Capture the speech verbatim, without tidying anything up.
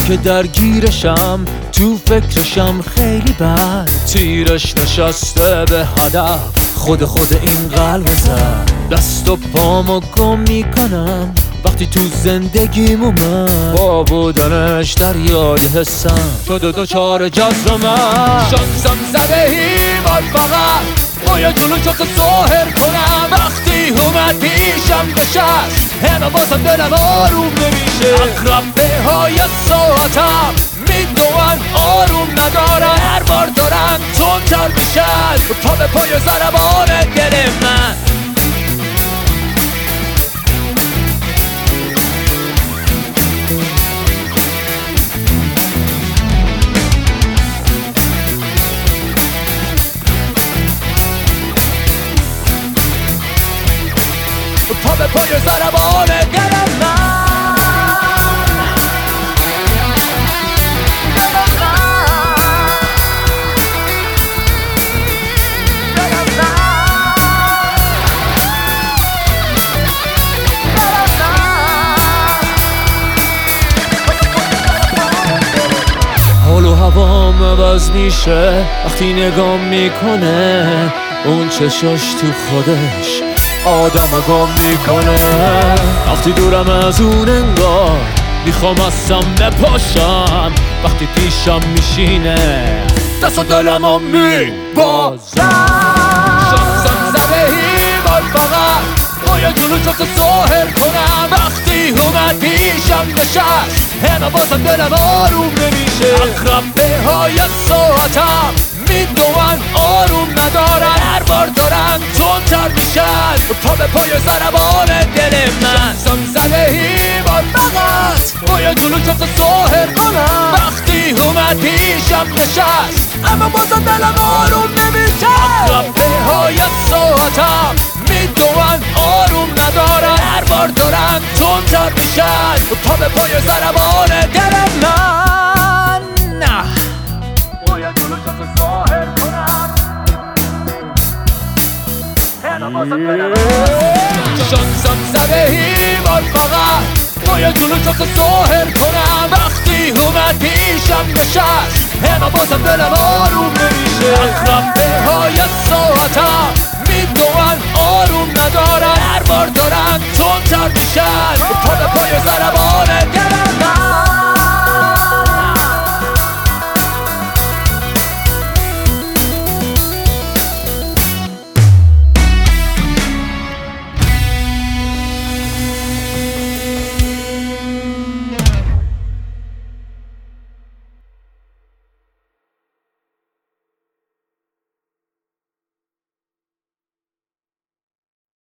که درگیرشم، تو فکرشم خیلی بد. تیرش نشسته به هدف، خود خود این قلب زد. دست و پامو گم میکنم وقتی تو زندگیم اومد. با بودنش دریای حسم شد دوچار جذب من. شانسم زده ایمان فقط باید جلو چوت ظاهر کنم. وقتی اومد پیشم نشست همه بازم دلم آروم نمیشه. اقربه های ساعتم میدوان آروم ندارن. هر بار دارن تندتر میشن تا به پای ضربان دل من. تا به پای ضربان دل من. حال و هوام عوض میشه وقتی نگاه میکنه. اون چشاش تو خودش آدم گم میکنه. وقتی دورم از اون انگار میخوام ازم بپاشم. وقتی پیشم میشینه دست و دلمو میبازم. شانسم زده ایمان فقط باید جلو چوت ظاهر کنم. وقتی اومد پیشم نشست همه بازم دلم آروم نمیشه. اقربه های ساعتم میدوان آروم ندارن. هر بار دارن تندتر میشن تا به پای ضربان دل من. شانسم زده ایمان فقط باید جلو چوت ظاهر کنم. وقتی اومد پیشم نشست اما بازم دلم آروم نمیشه. اقربه های ساعتم میدوان آروم ندارن. هر بار دارن تندتر میشن تا به پای ضربان دل من. باید جلو چوت ظاهر کنم. شانسم زده ایمان فقط باید جلو چوت ظاهر کنم. وقتی اومد پیشم نشست همه بازم دلم آروم نمیشه. اقربه های ساعتم میدوان آروم ندارن. هر بار دارن تندتر میشن تا به پای ضربان دل من.